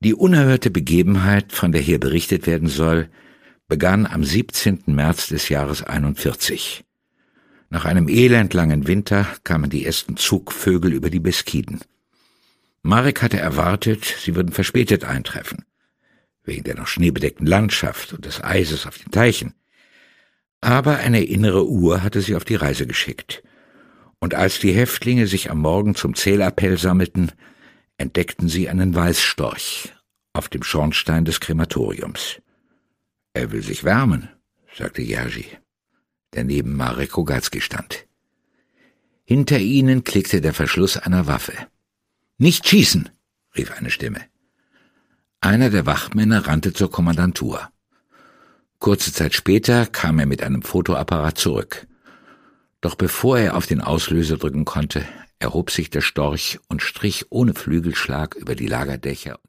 Die unerhörte Begebenheit, von der hier berichtet werden soll, begann am 17. März des Jahres 41. Nach einem elendlangen Winter kamen die ersten Zugvögel über die Beskiden. Marek hatte erwartet, sie würden verspätet eintreffen, wegen der noch schneebedeckten Landschaft und des Eises auf den Teichen. Aber eine innere Uhr hatte sie auf die Reise geschickt. Und als die Häftlinge sich am Morgen zum Zählappell sammelten, entdeckten sie einen Weißstorch auf dem Schornstein des Krematoriums. »Er will sich wärmen«, sagte Jerzy, der neben Marek Rogalski stand. Hinter ihnen klickte der Verschluss einer Waffe. »Nicht schießen«, rief eine Stimme. Einer der Wachmänner rannte zur Kommandantur. Kurze Zeit später kam er mit einem Fotoapparat zurück. Doch bevor er auf den Auslöser drücken konnte, erhob sich der Storch und strich ohne Flügelschlag über die Lagerdächer